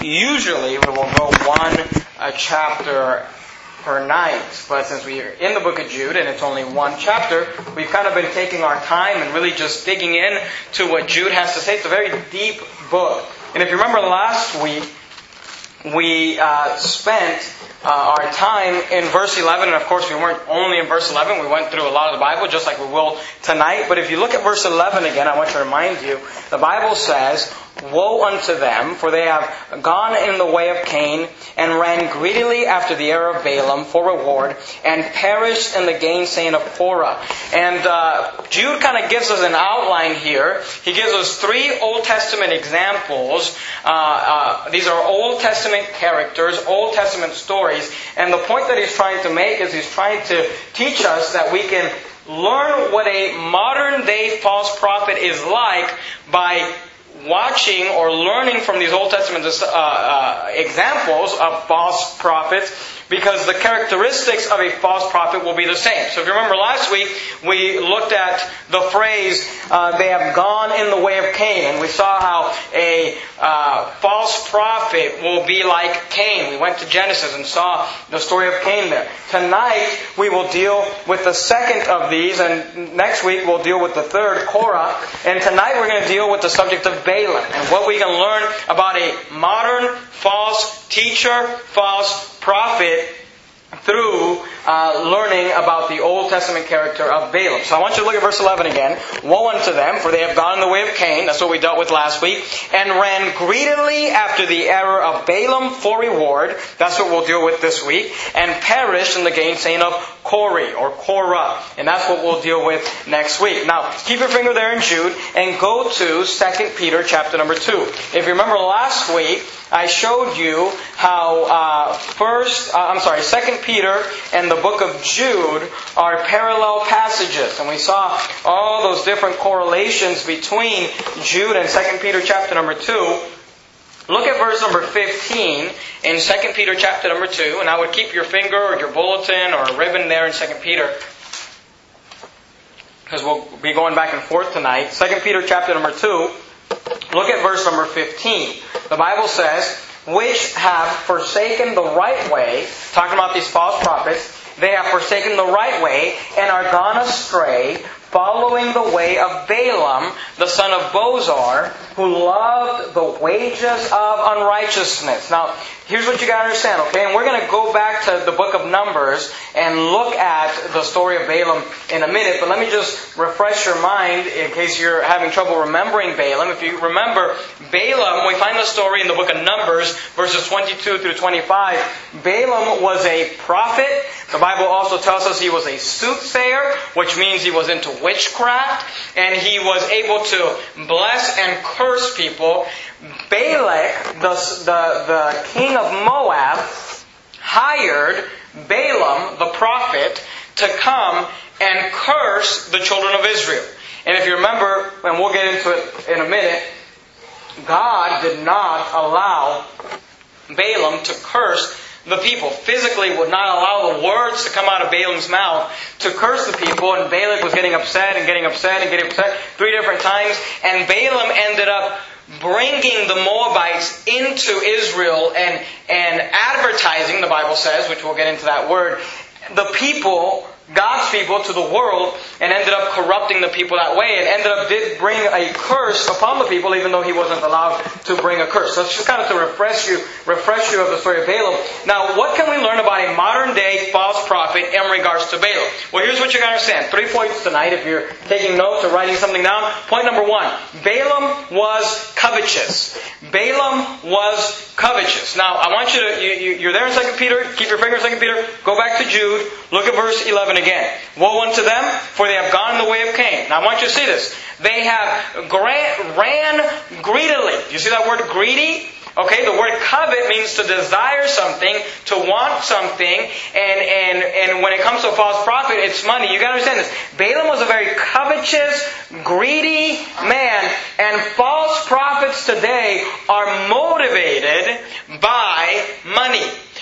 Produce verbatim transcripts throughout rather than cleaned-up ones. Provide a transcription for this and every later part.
Usually we will go one uh, chapter per night, but since we are in the book of Jude and it's only one chapter, we've kind of been taking our time and really just digging in to what Jude has to say. It's a very deep book. And if you remember last week, we uh, spent uh, our time in verse eleven, and of course we weren't only in verse eleven, we went through a lot of the Bible just like we will tonight. But if you look at verse eleven again, I want to remind you, the Bible says, "Woe unto them, for they have gone in the way of Cain, and ran greedily after the error of Balaam for reward, and perished in the gainsaying of Korah." And uh, Jude kind of gives us an outline here. He gives us three Old Testament examples. Uh, uh, these are Old Testament characters, Old Testament stories. And the point that he's trying to make is he's trying to teach us that we can learn what a modern day false prophet is like by watching or learning from these Old Testament uh, uh, examples of false prophets, because the characteristics of a false prophet will be the same. So if you remember last week, we looked at the phrase, uh, they have gone in the way of Cain, and we saw how a uh, false prophet will be like Cain. We went to Genesis and saw the story of Cain there. Tonight, we will deal with the second of these, and next week we'll deal with the third, Korah. And tonight we're going to deal with the subject of Balaam, and what we can learn about a modern false teacher, false prophet, through uh, learning about the Old Testament character of Balaam. So I want you to look at verse eleven again. "Woe unto them, for they have gone in the way of Cain," that's what we dealt with last week, "and ran greedily after the error of Balaam for reward," that's what we'll deal with this week, "and perished in the gainsaying of Korah," or Korah, and that's what we'll deal with next week. Now, keep your finger there in Jude, and go to Second Peter chapter number two. If you remember last week, I showed you how uh, first, uh, I'm sorry, Second Peter and the book of Jude are parallel passages, and we saw all those different correlations between Jude and Second Peter chapter number two. Look at verse number fifteen in Second Peter chapter number two, and I would keep your finger or your bulletin or a ribbon there in Second Peter, because we'll be going back and forth tonight. Second Peter chapter number two. Look at verse number fifteen. The Bible says, "Which have forsaken the right way," talking about these false prophets, "they have forsaken the right way, and are gone astray, following the way of Balaam, the son of Bozor, who loved the wages of unrighteousness." Now, here's what you got to understand, okay? And we're going to go back to the book of Numbers and look at the story of Balaam in a minute. But let me just refresh your mind in case you're having trouble remembering Balaam. If you remember Balaam, we find the story in the book of Numbers, verses twenty-two through twenty-five. Balaam was a prophet. The Bible also tells us he was a soothsayer, which means he was into witchcraft, and he was able to bless and curse people. Balak, the, the, the king of Moab, hired Balaam, the prophet, to come and curse the children of Israel. And if you remember, and we'll get into it in a minute, God did not allow Balaam to curse the people. Physically would not allow the words to come out of Balaam's mouth to curse the people, and Balak was getting upset and getting upset and getting upset three different times, and Balaam ended up bringing the Moabites into Israel and, and advertising, the Bible says, which we'll get into that word, the people, God's people, to the world, and ended up corrupting the people that way, and ended up did bring a curse upon the people, even though he wasn't allowed to bring a curse. So it's just kind of to refresh you, refresh you of the story of Balaam. Now, what can we learn about a modern day false prophet in regards to Balaam? Well, here's what you got to understand. Three points tonight, if you're taking notes or writing something down. Point number one: Balaam was covetous. Balaam was covetous. Now, I want you to, you, you, you're there in Second Peter, keep your finger in Second Peter, go back to Jude, look at verse eleven again. "Woe unto them, for they have gone in the way of Cain." Now I want you to see this. They have gra- ran greedily. Do you see that word greedy? Okay, the word covet means to desire something, to want something, and, and, and when it comes to a false prophet, it's money. You gotta understand this. Balaam was a very covetous, greedy man, and false prophets today are motivated by money.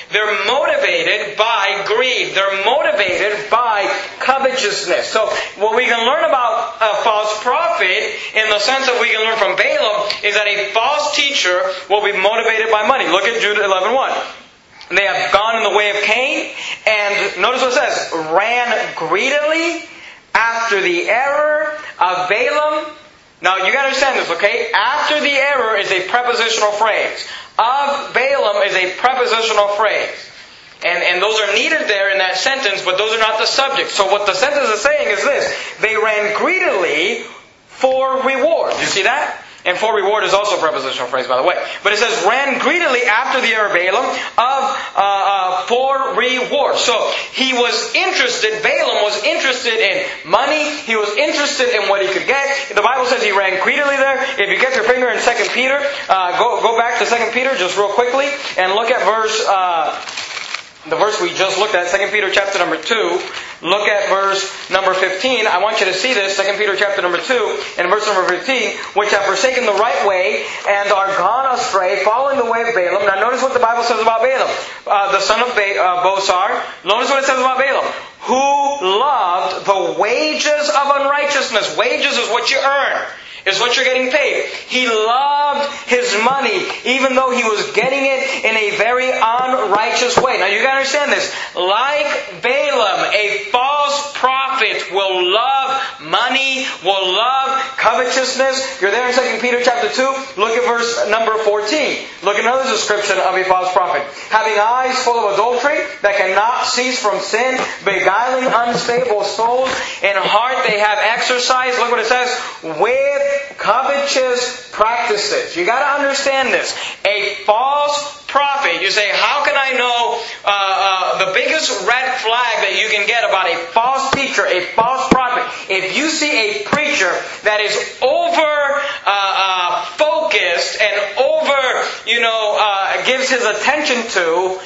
They're motivated by greed. They're motivated by covetousness. So what we can learn about a false prophet, in the sense that we can learn from Balaam, is that a false teacher will be motivated by money. Look at Jude eleven one. They have gone in the way of Cain, and notice what it says, ran greedily after the error of Balaam. Now you gotta understand this, okay? After the error is a prepositional phrase. Of Balaam is a prepositional phrase. And, and those are needed there in that sentence, but those are not the subject. So what the sentence is saying is this: they ran greedily for reward. You see that? And for reward is also a prepositional phrase, by the way. But it says, ran greedily after the error of Balaam of, uh, uh, for reward. So he was interested, Balaam was interested in money. He was interested in what he could get. The Bible says he ran greedily there. If you get your finger in Second Peter, uh, go, go back to Second Peter just real quickly and look at verse, uh, the verse we just looked at, Second Peter chapter number two. Look at verse number fifteen. I want you to see this, Second Peter chapter number two, and verse number fifteen, which have forsaken the right way and are gone astray, following the way of Balaam. Now notice what the Bible says about Balaam. Uh, the son of ba- uh, Bosar. Notice what it says about Balaam. Who loved the wages of unrighteousness. Wages is what you earn. Is what you're getting paid. He loved his money, even though he was getting it in a very unrighteous way. Now you gotta understand this. Like Balaam, a false prophet will love money, will love covetousness. You're there in Second Peter chapter two. Look at verse number fourteen. Look at another description of a false prophet. Having eyes full of adultery that cannot cease from sin, beguiling unstable souls. In heart they have exercise. Look what it says. With covetous practices. You got to understand this. A false prophet. You say, how can I know uh, uh, the biggest red flag that you can get about a false teacher, a false prophet? If you see a preacher that is over uh, uh, focused and over, you know, uh, gives his attention to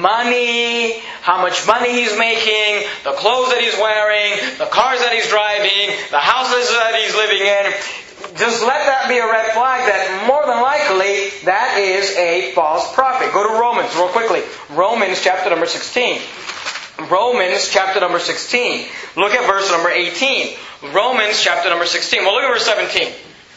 money, how much money he's making, the clothes that he's wearing, the cars that he's driving, the houses that he's living in, just let that be a red flag that more than likely that is a false prophet. Go to Romans real quickly. Romans chapter number sixteen. Romans chapter number sixteen. Look at verse number eighteen. Romans chapter number sixteen. Well, look at verse seventeen.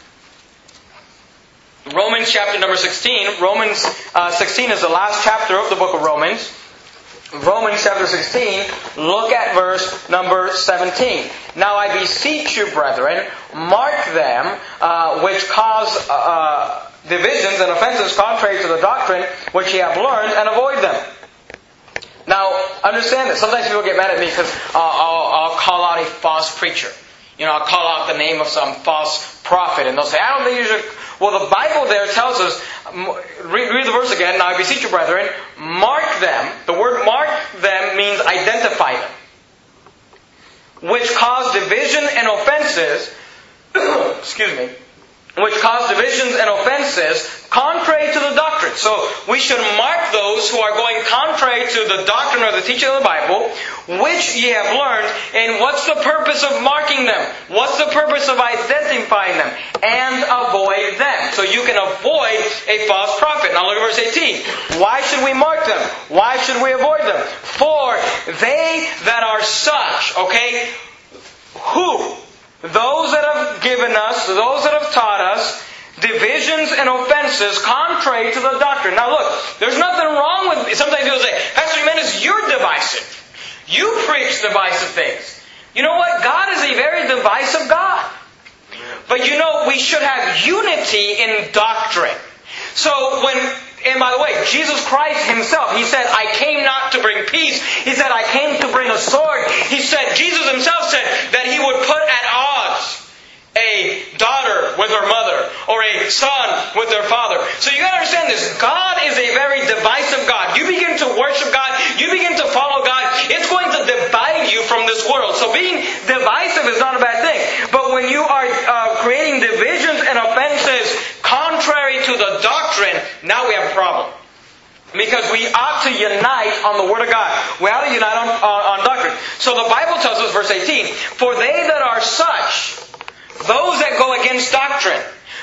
Romans chapter number sixteen. Romans uh, sixteen is the last chapter of the book of Romans. Romans chapter sixteen, look at verse number seventeen. Now I beseech you, brethren, mark them uh, which cause uh, divisions and offenses contrary to the doctrine which ye have learned, and avoid them. Now, understand this. Sometimes people get mad at me because uh, I'll, I'll call out a false preacher. You know, I'll call out the name of some false prophet, and they'll say, I don't think you should... Well, the Bible there tells us, read, read the verse again, now I beseech you, brethren, mark them. The word mark them means identify them. Which cause division and offenses, excuse me, which cause divisions and offenses contrary to the doctrine. So we should mark those who are going contrary to the doctrine or the teaching of the Bible, which ye have learned. And what's the purpose of marking them? What's the purpose of identifying them? And avoid them. So you can avoid a false prophet. Now look at verse eighteen. Why should we mark them? Why should we avoid them? For they that are such, okay, who? Those that have given us, those that have taught us, divisions and offenses contrary to the doctrine. Now look, there's nothing wrong with... Sometimes people say, Pastor Jimenez, you're divisive. You preach divisive things. You know what? God is a very divisive God. But you know, we should have unity in doctrine. So when... And by the way, Jesus Christ Himself, He said, I came not to bring peace. He said, I came to bring a sword. He said, Jesus Himself said that He would put at odds a daughter with her mother, or a son with their father. So you gotta understand this. God is a very divisive God. You begin to worship God, you begin to follow God, it's going to divide you from this world. So being divisive is not a bad thing. But when you are uh, creating divisions and offenses contrary to the doctrine, now we have a problem. Because we ought to unite on the Word of God. We ought to unite on, on, on doctrine. So the Bible tells us, verse eighteen, for they that are such, those that go against doctrine,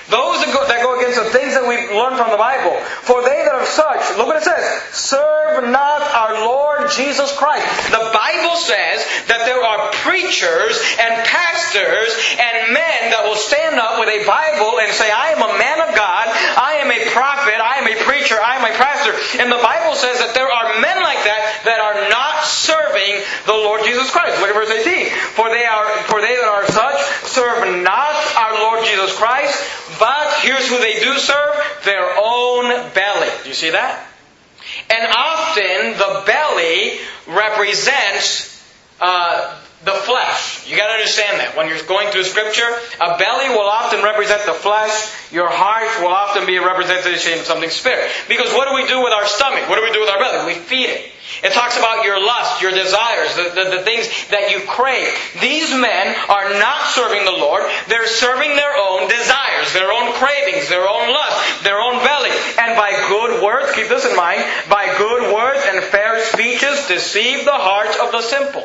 Those that go, that go against the things that we've learned from the Bible. For they that are such, look what it says, serve not our Lord Jesus Christ. The Bible says that there are preachers and pastors and men that will stand up with a Bible and say, I am a man of God, I am a prophet, I am a preacher, I am a pastor. And the Bible says that there are men like that that are not serving the Lord Jesus Christ. Look at verse eighteen. For they are, for they that are such serve not our Lord Jesus Christ, but here's who they do serve, their own belly. Do you see that? And often the belly represents uh, the flesh. You got to understand that. When you're going through Scripture, a belly will often represent the flesh. Your heart will often be a representation of something spirit. Because what do we do with our stomach? What do we do with our belly? We feed it. It talks about your lust, your desires, the, the, the things that you crave. These men are not serving the Lord. They're serving their own desires, their own cravings, their own lust, their own belly. And by good words, keep this in mind, by good words and fair speeches deceive the hearts of the simple.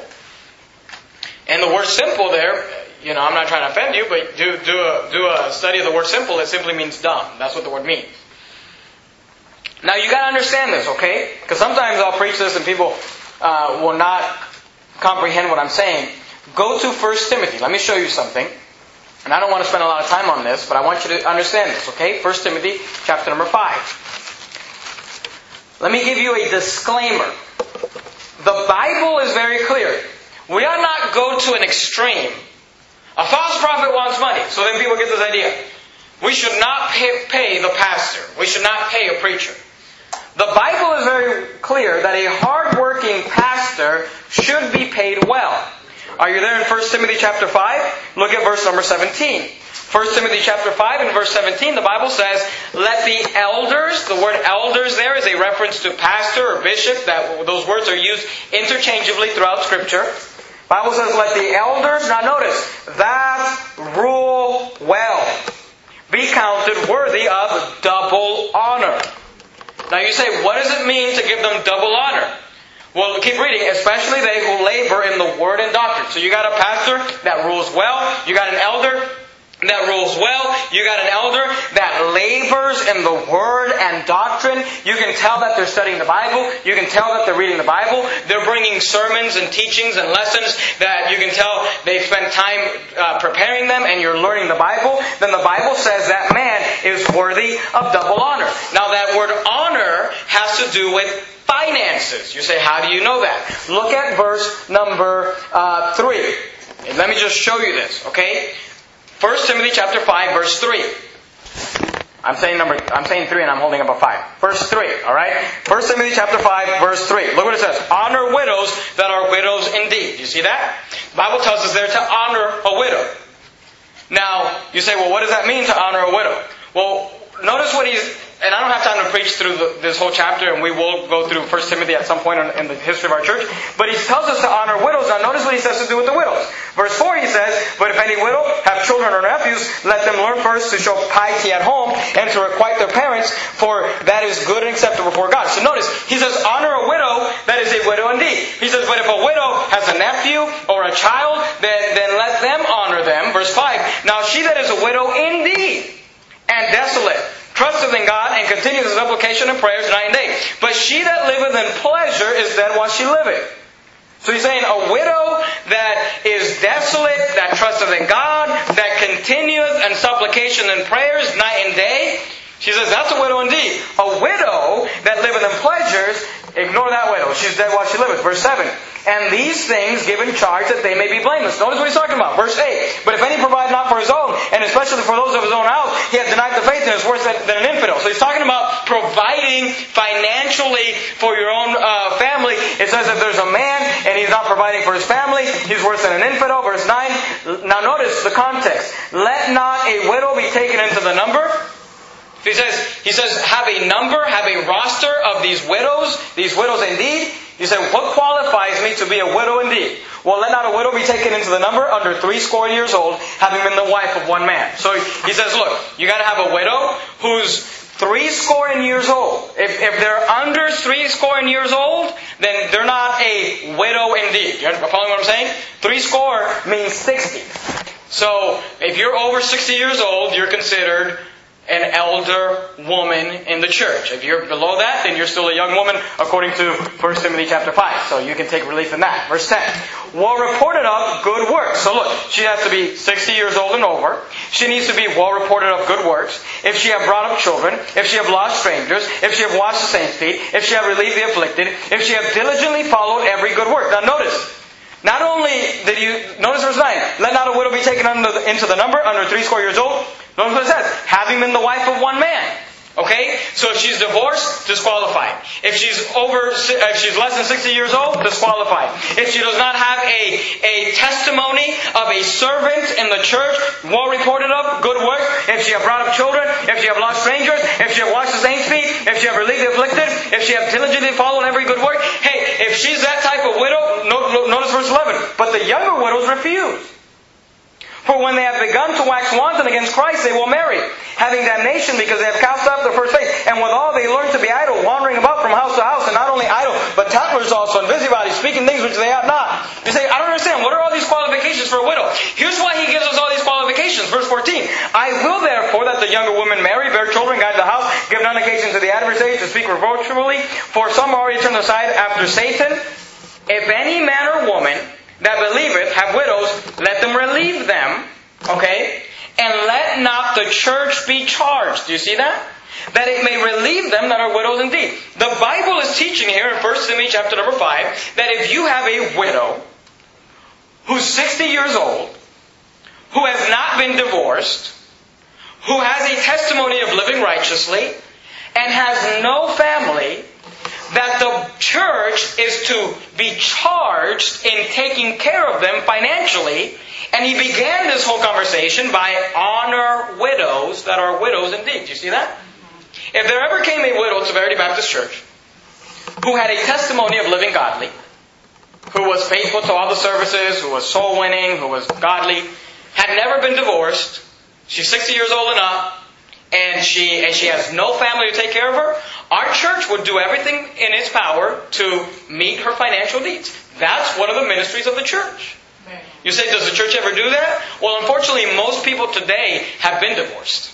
And the word simple there, you know, I'm not trying to offend you, but do, do, a, do a study of the word simple. It simply means dumb. That's what the word means. Now you got to understand this, okay? Because sometimes I'll preach this and people uh, will not comprehend what I'm saying. Go to First Timothy. Let me show you something. And I don't want to spend a lot of time on this, but I want you to understand this, okay? First Timothy chapter number five. Let me give you a disclaimer. The Bible is very clear. We ought not go to an extreme. A false prophet wants money, so then people get this idea. We should not pay, pay the pastor. We should not pay a preacher. The Bible is very clear that a hard-working pastor should be paid well. Are you there in First Timothy chapter five? Look at verse number seventeen. First Timothy chapter five and verse seventeen, the Bible says, let the elders, the word elders there is a reference to pastor or bishop. That those words are used interchangeably throughout Scripture. The Bible says, let the elders, now notice, that rule well, be counted worthy of double honor. Now you say, what does it mean to give them double honor? Well, keep reading. Especially they who labor in the word and doctrine. So you got a pastor that rules well. You got an elder that rules well. You got an elder that labors in the word and doctrine. You can tell that they're studying the Bible. You can tell that they're reading the Bible. They're bringing sermons and teachings and lessons that you can tell they've spent time uh, preparing them, and you're learning the Bible. Then the Bible says that man is worthy of double honor. Now that word honor has to do with finances. You say, how do you know that? Look at verse number uh, three. And let me just show you this, okay? First Timothy chapter five, verse three. I'm saying number. I'm saying three, and I'm holding up a five. Verse three. All right. First Timothy chapter five, verse three. Look what it says: honor widows that are widows indeed. You see that? The Bible tells us there to honor a widow. Now you say, well, what does that mean to honor a widow? Well, notice what he's. And I don't have time to preach through the, this whole chapter, and we will go through First Timothy at some point in, in the history of our church. But he tells us to honor widows. Now notice what he says to do with the widows. Verse four he says, but if any widow have children or nephews, let them learn first to show piety at home and to requite their parents, for that is good and acceptable before God. So notice, he says, honor a widow that is a widow indeed. He says, but if a widow has a nephew or a child, then, then let them honor them. Verse five, now she that is a widow indeed and desolate, trusteth in God, and continues in supplication and prayers night and day. But she that liveth in pleasure is dead while she liveth. So he's saying a widow that is desolate, that trusteth in God, that continueth in supplication and prayers night and day, she says that's a widow indeed. A widow that liveth in pleasures, ignore that widow. She's dead while she liveth. Verse seven. And these things give in charge that they may be blameless. Notice what he's talking about. Verse eight. But if any provide not for his own, and especially for those of his own house, he hath denied the faith and is worse than, than an infidel. So he's talking about providing financially for your own uh, family. It says if there's a man and he's not providing for his family, he's worse than an infidel. Verse nine. Now notice the context. Let not a widow be taken into the number. He says, he says, have a number, have a roster of these widows, these widows indeed. He said, what qualifies me to be a widow indeed? Well, let not a widow be taken into the number under three score years old, having been the wife of one man. So he says, look, you got to have a widow who's three score and years old. If, if they're under three score and years old, then they're not a widow indeed. You're following what I'm saying? Three score means sixty. So if you're over sixty years old, you're considered an elder woman in the church. If you're below that, then you're still a young woman, according to First Timothy chapter five. So you can take relief in that. Verse ten. Well reported of good works. So look, she has to be sixty years old and over. She needs to be well reported of good works. If she have brought up children, if she have lodged strangers, if she have washed the saints' feet, if she have relieved the afflicted, if she have diligently followed every good work. Now notice, not only did you, notice verse nine, let not a widow be taken under the, into the number, under three score years old. Notice what it says, having been the wife of one man. Okay? So if she's divorced, disqualified. If she's over, if she's less than sixty years old, disqualified. If she does not have a, a testimony of a servant in the church, well reported of, good works. If she have brought up children, if she have lost strangers, if she have washed the saints' feet, if she have relieved the afflicted, if she have diligently followed every good work. Hey, if she's that type of widow, notice verse eleven. But the younger widows refuse. For when they have begun to wax wanton against Christ, they will marry, having damnation because they have cast off their first faith. And withal they learn to be idle, wandering about from house to house, and not only idle, but tattlers also, and busybodies, speaking things which they ought not. You say, I don't understand. What are all these qualifications for a widow? Here's why he gives us all these qualifications. Verse fourteen. I will therefore that the younger women marry, bear children, guide the house, give none occasion to the adversary to speak reproachfully, for some are already turned aside after Satan. If any man or woman that believeth have widows, let them relieve them, okay? And let not the church be charged. Do you see that? That it may relieve them that are widows indeed. The Bible is teaching here in First Timothy chapter number five, that if you have a widow who's sixty years old, who has not been divorced, who has a testimony of living righteously, and has no family, that the church is to be charged in taking care of them financially. And he began this whole conversation by honor widows that are widows indeed. Do you see that? If there ever came a widow to Verity Baptist Church who had a testimony of living godly, who was faithful to all the services, who was soul winning, who was godly, had never been divorced, she's sixty years old and up, and she and she has no family to take care of her, our church would do everything in its power to meet her financial needs. That's one of the ministries of the church. You say, does the church ever do that? Well, unfortunately, most people today have been divorced.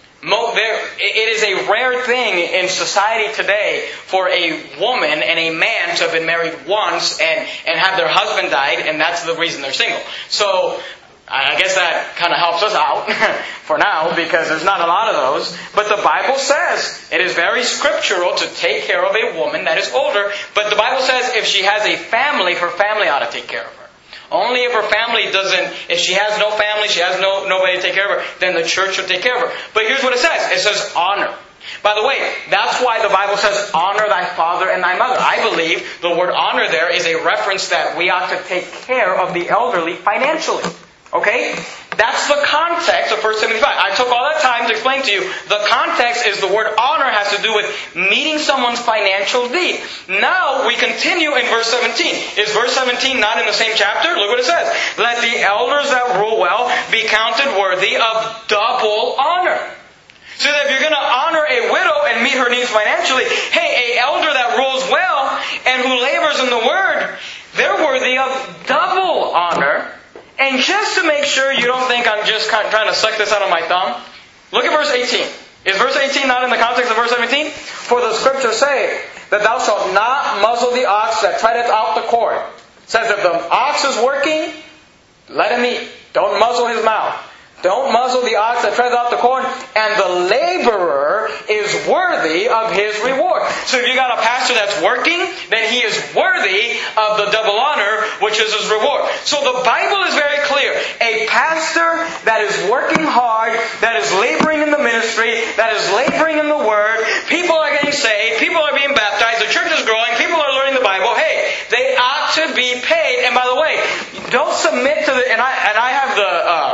It is a rare thing in society today for a woman and a man to have been married once and, and have their husband died, and that's the reason they're single. So, I guess that kind of helps us out for now, because there's not a lot of those. But the Bible says it is very scriptural to take care of a woman that is older. But the Bible says if she has a family, her family ought to take care of her. Only if her family doesn't, if she has no family, she has no nobody to take care of her, then the church should take care of her. But here's what it says. It says honor. By the way, that's why the Bible says, honor thy father and thy mother. I believe the word honor there is a reference that we ought to take care of the elderly financially. Okay? That's the context of First Timothy five. I took all that time to explain to you. The context is the word honor has to do with meeting someone's financial need. Now we continue in verse seventeen. Is verse seventeen not in the same chapter? Look what it says. Let the elders that rule well be counted worthy of double honor. So that if you're going to honor a widow and meet her needs financially, hey, a elder that rules well and who labors in the word, they're worthy of double honor. And just to make sure you don't think I'm just kind of trying to suck this out of my thumb, look at verse eighteen. Is verse eighteen not in the context of verse seventeen? For the scriptures say that thou shalt not muzzle the ox that treadeth out the cord. It says if the ox is working, let him eat. Don't muzzle his mouth. Don't muzzle the ox that treads out the corn, and the laborer is worthy of his reward. So if you got a pastor that's working, then he is worthy of the double honor, which is his reward. So the Bible is very clear. A pastor that is working hard, that is laboring in the ministry, that is laboring in the Word, people are getting saved, people are being baptized, the church is growing, people are learning the Bible. Hey, they ought to be paid. And by the way, don't submit to the, and I, and I have the, uh,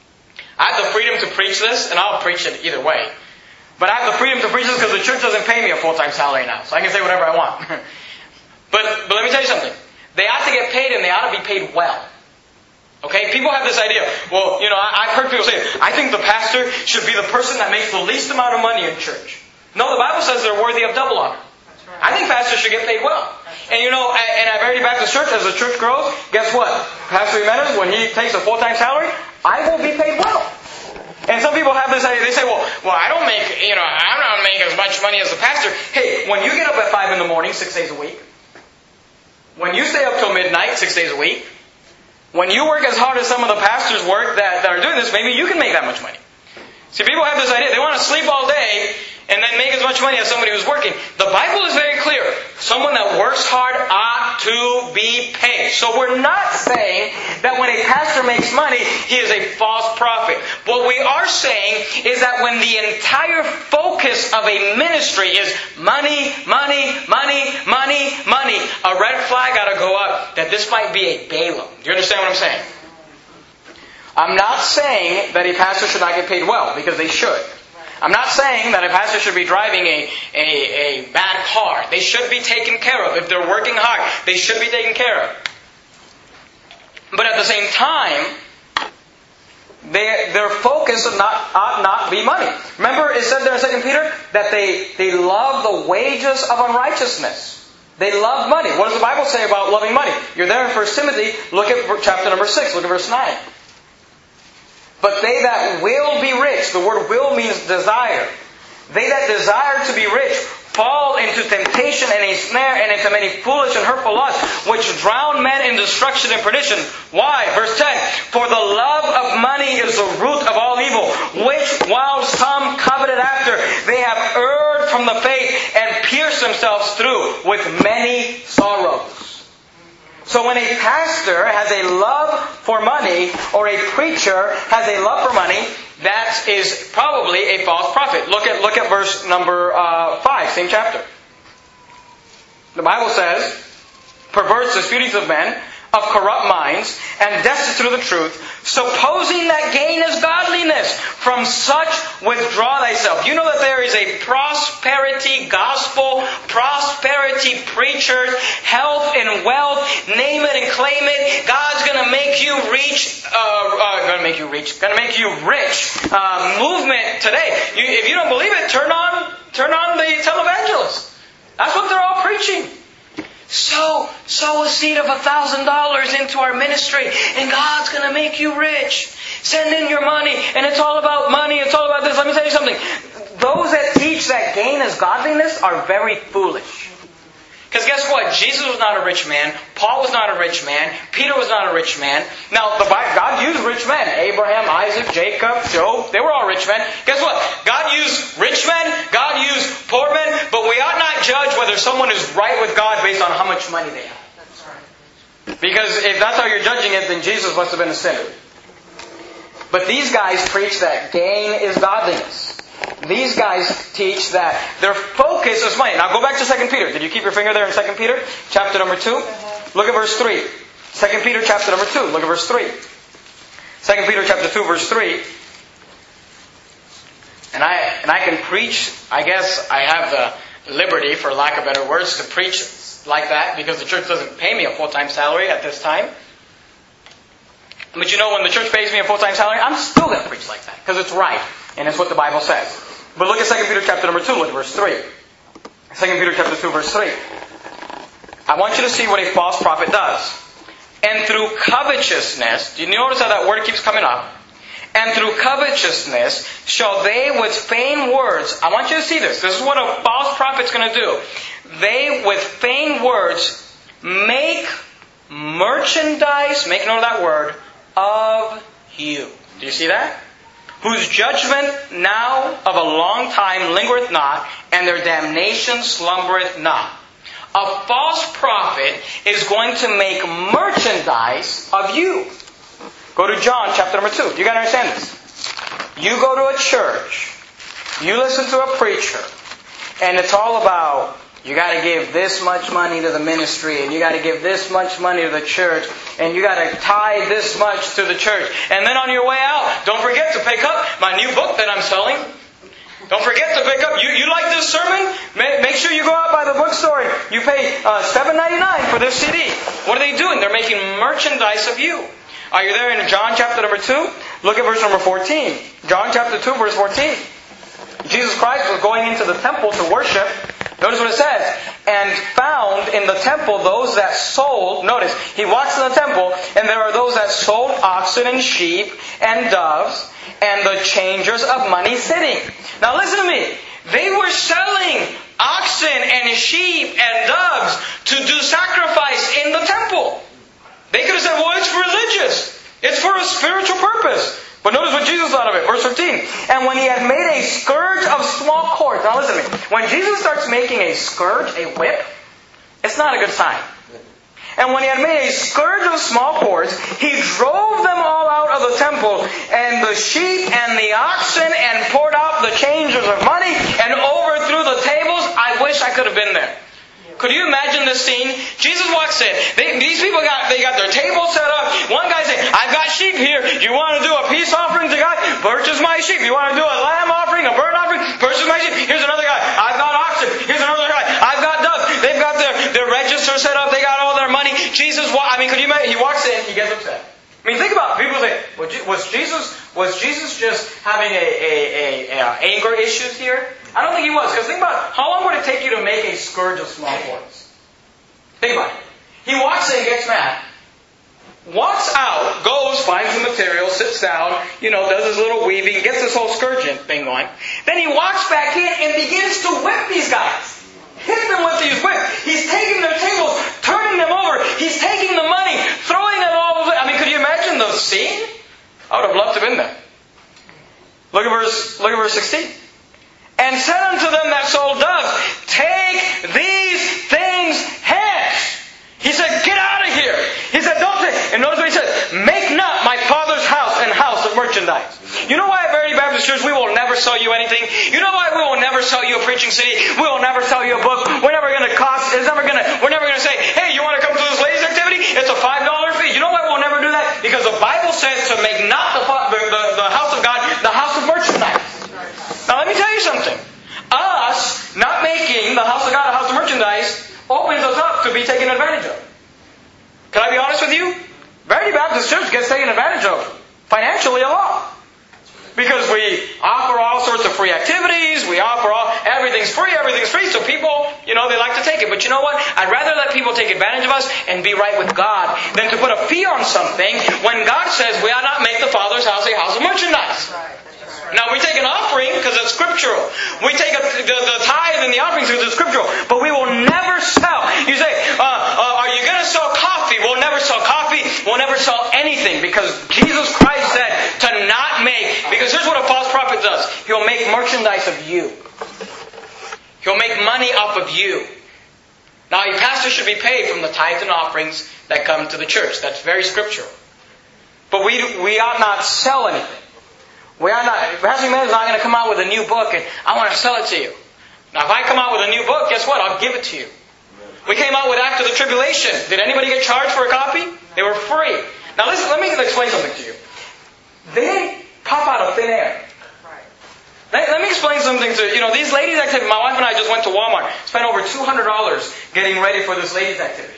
I have the freedom to preach this, and I'll preach it either way. But I have the freedom to preach this because the church doesn't pay me a full-time salary now. So I can say whatever I want. but, but let me tell you something. They ought to get paid, and they ought to be paid well. Okay? People have this idea. Well, you know, I, I've heard people say, I think the pastor should be the person that makes the least amount of money in church. No, the Bible says they're worthy of double honor. I think pastors should get paid well. And you know, and at Verity Baptist Church, as the church grows, guess what? Pastor Jimenez, when he takes a full-time salary, I will be paid well. And some people have this idea, they say, well, well, I don't make, you know, I don't make as much money as the pastor. Hey, when you get up at five in the morning, six days a week, when you stay up till midnight, six days a week, when you work as hard as some of the pastors work that, that are doing this, maybe you can make that much money. See, people have this idea, they want to sleep all day and then make as much money as somebody who's working. The Bible is very clear. Someone that works hard ought to be paid. So we're not saying that when a pastor makes money, he is a false prophet. What we are saying is that when the entire focus of a ministry is money, money, money, money, money, a red flag ought to go up that this might be a Balaam. Do you understand what I'm saying? I'm not saying that a pastor should not get paid well, because they should. I'm not saying that a pastor should be driving a, a, a bad car. They should be taken care of. If they're working hard, they should be taken care of. But at the same time, they, their focus of not, ought not be money. Remember, it said there in Second Peter that they, they love the wages of unrighteousness. They love money. What does the Bible say about loving money? You're there in First Timothy. Look at chapter number six. Look at verse nine. But they that will be rich, the word will means desire. They that desire to be rich fall into temptation and a snare and into many foolish and hurtful lusts, which drown men in destruction and perdition. Why? Verse ten. For the love of money is the root of all evil, which while some coveted after, they have erred from the faith and pierced themselves through with many sorrows. So when a pastor has a love for money, or a preacher has a love for money, that is probably a false prophet. Look at look at verse number uh, five, same chapter. The Bible says, perverse disputings of men, of corrupt minds, and destitute of the truth, supposing that gain is godliness. From such withdraw thyself. You know that there is a prosperity gospel, prosperity preachers, health and wealth, name it and claim it. God's going to make you reach, uh, uh, going to make you reach, going to make you rich. Uh, movement today. You, if you don't believe it, turn on, turn on the televangelist. That's what they're all preaching. Sow, sow a seed of a thousand dollars into our ministry, and God's going to make you rich. Send in your money, and it's all about money. It's all about this. Let me tell you something. Those that teach that gain is godliness are very foolish. Because guess what? Jesus was not a rich man. Paul was not a rich man. Peter was not a rich man. Now, the Bible, God used rich men. Abraham, Isaac, Jacob, Job. They were all rich men. Guess what? God used rich men. God used poor men. But we ought not judge whether someone is right with God based on how much money they have. That's right. Because if that's how you're judging it, then Jesus must have been a sinner. But these guys preach that gain is godliness. These guys teach that their focus is money. Now go back to Second Peter. Did you keep your finger there in Second Peter? Chapter number two. Look at verse three. Second Peter chapter number two. Look at verse three. Second Peter chapter two verse three. And I and I can preach, I guess I have the liberty, for lack of better words, to preach like that because the church doesn't pay me a full-time salary at this time. But you know, when the church pays me a full-time salary, I'm still going to preach like that because it's right. And it's what the Bible says. But look at Second Peter chapter number two, look at verse three. Second Peter chapter two, verse three. I want you to see what a false prophet does. And through covetousness, do you notice how that word keeps coming up? And through covetousness shall they with feigned words, I want you to see this. This is what a false prophet's going to do. They with feigned words make merchandise, make note of that word, of you. Do you see that? Whose judgment now of a long time lingereth not, and their damnation slumbereth not. A false prophet is going to make merchandise of you. Go to John chapter number two. You got to understand this. You go to a church, you listen to a preacher, and it's all about, you got to give this much money to the ministry, and you got to give this much money to the church, and you got to tithe this much to the church. And then on your way out, don't forget to pick up my new book that I'm selling. Don't forget to pick up. You, you like this sermon? Make, make sure you go out by the bookstore and you pay uh, seven ninety-nine for this C D. What are they doing? They're making merchandise of you. Are you there in John chapter number two? Look at verse number fourteen. John chapter two, verse fourteen. Jesus Christ was going into the temple to worship. Notice what it says. And found in the temple those that sold. Notice, He walks in the temple, and there are those that sold oxen and sheep and doves, and the changers of money sitting. Now listen to me. They were selling oxen and sheep and doves to do sacrifice in the temple. They could have said, well, it's religious. It's for a spiritual purpose. But notice what Jesus thought of it. Verse fifteen. And when he had made a scourge of small cords. Now listen to me. When Jesus starts making a scourge, a whip, it's not a good sign. And when he had made a scourge of small cords, he drove them all out of the temple, and the sheep and the oxen, and poured out the changers of money, and overthrew the tables. I wish I could have been there. Could you imagine this scene? Jesus walks in. They, these people got they got their table set up. One guy said, I've got sheep here. You want to do a peace offering to God? Purchase my sheep. You want to do a lamb offering, a burnt offering? Purchase my sheep. Here's another guy. I've got oxen. Here's another guy. I've got doves. They've got their, their register set up. They got all their money. Jesus, I mean, could you imagine? He walks in. He gets upset. I mean, think about it. People say, was Jesus was Jesus just having a, a, a, a anger issues here? I don't think he was. Because think about it. How long would it take you to make a scourge of small cords? Think about it. He walks in, gets mad, walks out, goes, finds the material, sits down, you know, does his little weaving, gets this whole scourge thing going. Then he walks back in and begins to whip these guys. Hit them with these whips. He's taking their tables, turning them over. He's taking the money, throwing it all over. I mean, could you imagine the scene? I would have loved to have been there. Look at verse, look at verse sixteen. And said unto them that sold doves, take these things hence. He said, get out of here. He said, don't take. And notice what he said, make not my Father's house an house of merchandise. You know why at Verity Baptist Church we will never sell you anything? You know why we will never sell you a preaching C D? We will never sell you a book. We're never going to cost, it's never going to, we're never going to say, hey, you want to come to this ladies activity? It's a five dollar fee. You know why we'll never do that? Because the Bible says to make not the, the, the, the house of God the house of merchandise. Now let me tell you something. Us not making the house of God a house of merchandise opens us up to be taken advantage of. Can I be honest with you? Verity Baptist Church gets taken advantage of financially a lot. Because we offer all sorts of free activities, we offer all, everything's free, everything's free, so people, you know, they like to take it. But you know what? I'd rather let people take advantage of us and be right with God than to put a fee on something when God says we ought not make the Father's house a house of merchandise. Right. Now we take an offering because it's scriptural. We take a, the, the tithe and the offerings because it's scriptural. But we will never sell. You say, uh, uh, are you going to sell coffee? We'll never sell coffee. We'll never sell anything because Jesus Christ said to not make. Because here's what a false prophet does. He'll make merchandise of you. He'll make money off of you. Now a pastor should be paid from the tithes and offerings that come to the church. That's very scriptural. But we we ought not sell anything. We are not, Pastor Emmanuel is not going to come out with a new book and I want to sell it to you. Now if I come out with a new book, guess what? I'll give it to you. We came out with After the Tribulation. Did anybody get charged for a copy? They were free. Now listen, let me explain something to you. They didn't pop out of thin air. Let, let me explain something to you. You know, these ladies' activity, my wife and I just went to Walmart, spent over two hundred dollars getting ready for this ladies' activity.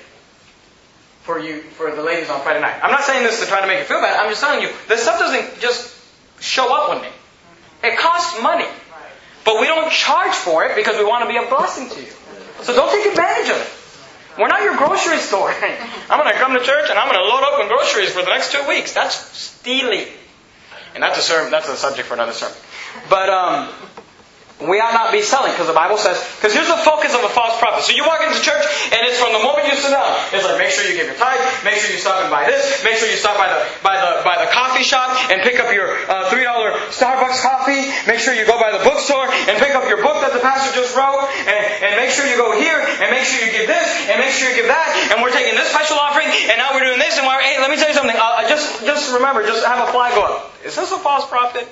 For you, for the ladies on Friday night. I'm not saying this to try to make you feel bad. I'm just telling you, this stuff doesn't just show up one day. It costs money. But we don't charge for it because we want to be a blessing to you. So don't take advantage of it. We're not your grocery store. I'm going to come to church and I'm going to load up on groceries for the next two weeks. That's stealing. And that's a sermon, that's a subject for another sermon. But um, we ought not be selling because the Bible says, because here's the focus of a false prophet. So you walk into church and it's from the moment you sit down. It's like, make sure you give your tithe, make sure you stop and buy this, make sure you stop by the by the by the coffee shop and pick up your uh, three dollar Starbucks coffee. Make sure you go by the bookstore and pick up your book that the pastor just wrote, and, and make sure you go here and make sure you give this and make sure you give that. And we're taking this special offering and now we're doing this. And we're, hey, let me tell you something. Uh, just just remember, just have a flag go up. Is this a false prophet?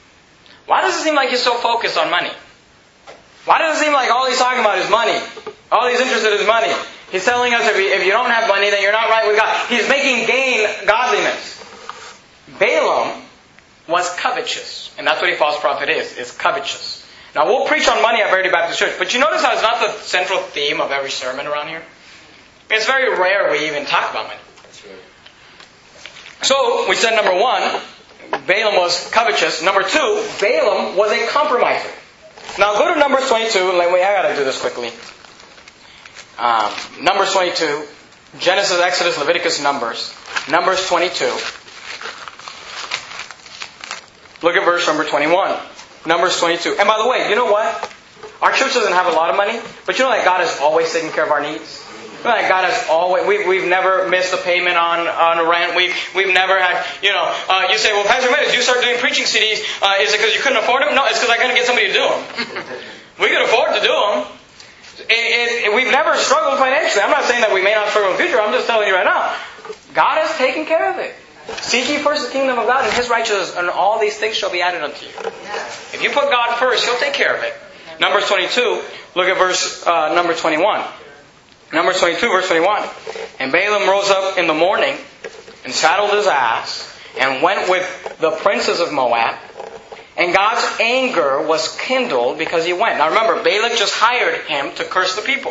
Why does it seem like he's so focused on money? Why does it seem like all he's talking about is money? All he's interested in is money. He's telling us if you, if you don't have money, then you're not right with God. He's making gain godliness. Balaam was covetous. And that's what a false prophet is, is covetous. Now we'll preach on money at Verity Baptist Church, but you notice how it's not the central theme of every sermon around here? It's very rare we even talk about money. That's right. So, we said number one, Balaam was covetous. Number two, Balaam was a compromiser. Now go to Numbers twenty-two. Let me, I got to do this quickly. Um, Numbers twenty-two. Genesis, Exodus, Leviticus, Numbers. Numbers twenty-two. Look at verse number twenty-one. Numbers twenty-two. And by the way, you know what? Our church doesn't have a lot of money, but you know that God has always taken care of our needs? You know that God has always, we've, we've never missed a payment on, on rent. We've, we've never had, you know, uh, you say, well, Pastor Meadows, you start doing preaching C Ds. Uh, is it because you couldn't afford them? No, it's because I couldn't get somebody to do them. We could afford to do them. It, it, we've never struggled financially. I'm not saying that we may not struggle in the future. I'm just telling you right now. God has taken care of it. Seek ye first the kingdom of God and His righteousness, and all these things shall be added unto you. If you put God first, He'll take care of it. Numbers twenty-two, look at verse uh, number twenty-one. Numbers twenty-two, verse twenty-one. And Balaam rose up in the morning and saddled his ass and went with the princes of Moab. And God's anger was kindled because he went. Now remember, Balak just hired him to curse the people.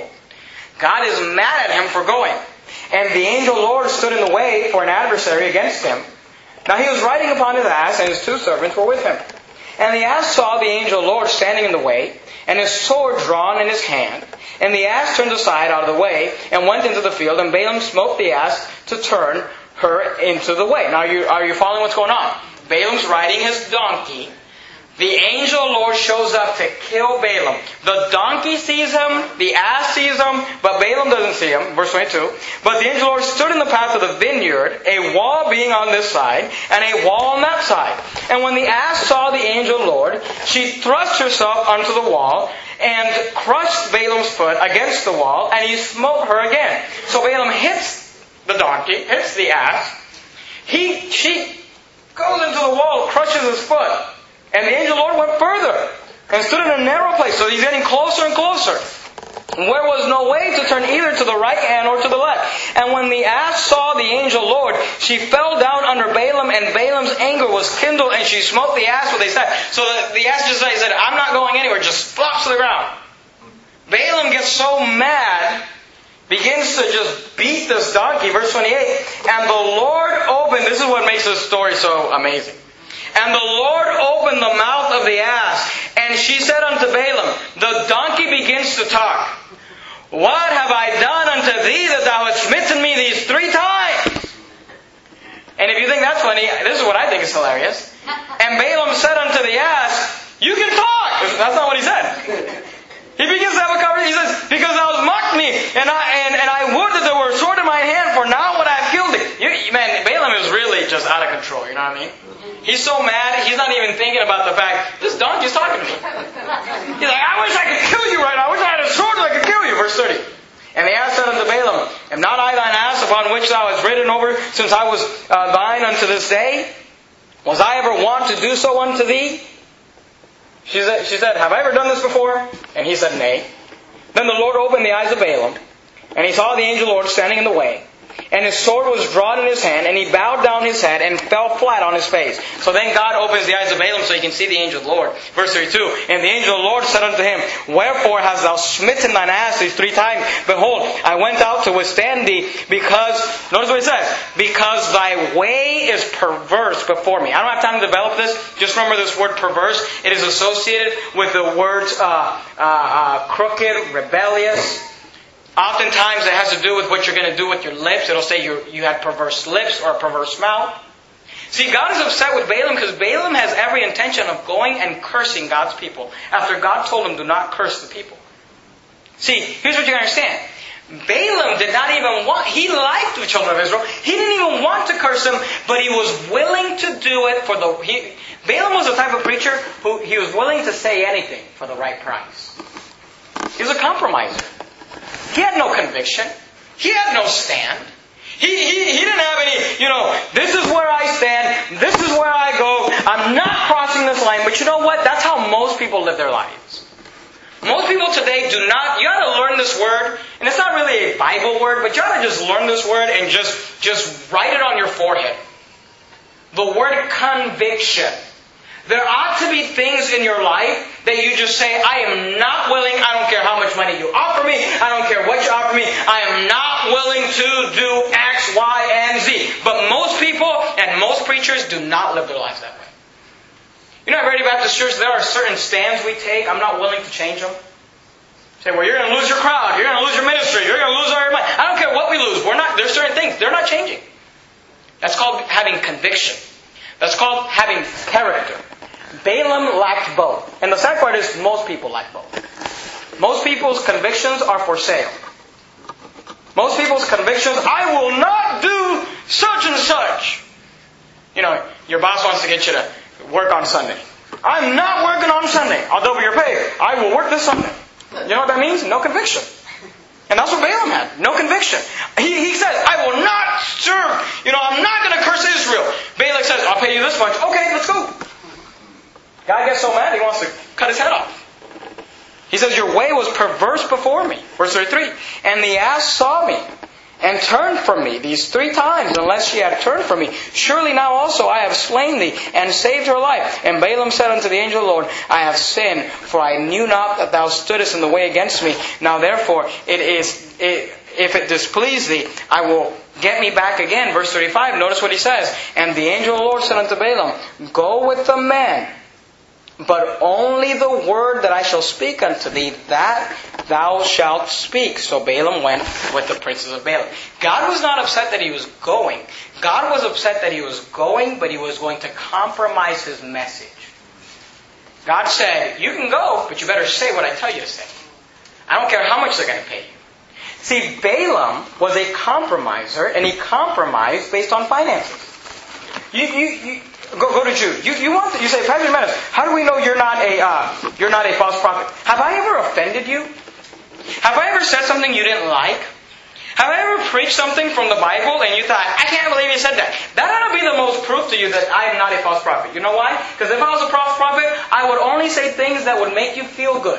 God is mad at him for going. And the angel Lord stood in the way for an adversary against him. Now he was riding upon his ass, and his two servants were with him. And the ass saw the angel Lord standing in the way, and his sword drawn in his hand. And the ass turned aside out of the way, and went into the field, and Balaam smote the ass to turn her into the way. Now are you, are you following what's going on? Balaam's riding his donkey. The angel Lord shows up to kill Balaam. The donkey sees him, the ass sees him, but Balaam doesn't see him. Verse twenty-two. But the angel Lord stood in the path of the vineyard, a wall being on this side, and a wall on that side. And when the ass saw the angel Lord, she thrust herself onto the wall, and crushed Balaam's foot against the wall, and he smote her again. So Balaam hits the donkey, hits the ass. He, she goes into the wall, crushes his foot. And the angel Lord went further and stood in a narrow place. So he's getting closer and closer. Where was no way to turn either to the right hand or to the left. And when the ass saw the angel Lord, she fell down under Balaam, and Balaam's anger was kindled, and she smote the ass with a staff. So the, the ass just said, I'm not going anywhere, just flops to the ground. Balaam gets so mad, begins to just beat this donkey. Verse twenty-eight. And the Lord opened, this is what makes this story so amazing. And the Lord opened the mouth of the ass, and she said unto Balaam, the donkey begins to talk. What have I done unto thee that thou hast smitten me these three times? And if you think that's funny, this is what I think is hilarious. And Balaam said unto the ass, you can talk. That's not what he said. He begins to have a conversation. He says, because thou hast mocked me, and I, and, and I would that there were a sword in my hand, for now would I have killed thee. You, man, Balaam is really just out of control, you know what I mean? He's so mad, he's not even thinking about the fact, this donkey's talking to me. He's like, I wish I could kill you right now. I wish I had a sword that I could kill you. Verse thirty. And the ass said unto Balaam, am not I thine ass upon which thou hast ridden over since I was uh, thine unto this day? Was I ever wont to do so unto thee? She said, she said, have I ever done this before? And he said, nay. Then the Lord opened the eyes of Balaam, and he saw the angel Lord standing in the way. And his sword was drawn in his hand, and he bowed down his head and fell flat on his face. So then God opens the eyes of Balaam so he can see the angel of the Lord. Verse thirty-two. And the angel of the Lord said unto him, wherefore hast thou smitten thine ass these three times? Behold, I went out to withstand thee, because, notice what he says, because thy way is perverse before me. I don't have time to develop this. Just remember this word perverse. It is associated with the words uh, uh, uh, crooked, rebellious. Oftentimes it has to do with what you're going to do with your lips. It'll say you you had perverse lips or a perverse mouth. See, God is upset with Balaam because Balaam has every intention of going and cursing God's people after God told him to not curse the people. See, here's what you understand. Balaam did not even want, he liked the children of Israel. He didn't even want to curse them, but he was willing to do it for the... He, Balaam was the type of preacher who he was willing to say anything for the right price. He was a compromiser. He had no conviction. He had no stand. He, he, he didn't have any, you know, this is where I stand, this is where I go, I'm not crossing this line. But you know what? That's how most people live their lives. Most people today do not, you ought to learn this word, and it's not really a Bible word, but you ought to just learn this word and just, just write it on your forehead. The word conviction. There ought to be things in your life that you just say, I am not willing, I don't care how much money you offer me, I don't care what you offer me, I am not willing to do X, Y, and Z. But most people and most preachers do not live their lives that way. You know, at Ready Baptist Church, there are certain stands we take, I'm not willing to change them. Say, well, you're going to lose your crowd, you're going to lose your ministry, you're going to lose all your money. I don't care what we lose, we're not, there's certain things, they're not changing. That's called having conviction. That's called having character. Balaam lacked both. And the sad part is most people lack both. Most people's convictions are for sale. Most people's convictions, I will not do such and such. You know, your boss wants to get you to work on Sunday. I'm not working on Sunday. I'll double your pay. I will work this Sunday. You know what that means? No conviction. And that's what Balaam had. No conviction. He, he says, I will not serve. You know, I'm not going to curse Israel. Balak says, I'll pay you this much. Okay, let's go. God gets so mad, he wants to cut his head off. He says, your way was perverse before me. Verse thirty-three. And the ass saw me and turned from me these three times, unless she had turned from me. Surely now also I have slain thee and saved her life. And Balaam said unto the angel of the Lord, I have sinned, for I knew not that thou stoodest in the way against me. Now therefore, it is, it, if it displease thee, I will get me back again. Verse thirty-five, notice what he says. And the angel of the Lord said unto Balaam, go with the man, but only the word that I shall speak unto thee, that thou shalt speak. So Balaam went with the princes of Balak. God was not upset that he was going. God was upset that he was going, but he was going to compromise his message. God said, you can go, but you better say what I tell you to say. I don't care how much they're going to pay you. See, Balaam was a compromiser, and he compromised based on finances. You, you, you, Go, go to Jude. You, you want? You say, Pastor Jimenez, how do we know you're not a uh, you're not a false prophet? Have I ever offended you? Have I ever said something you didn't like? Have I ever preached something from the Bible and you thought, I can't believe you said that? That ought to be the most proof to you that I am not a false prophet. You know why? Because if I was a false prophet, I would only say things that would make you feel good.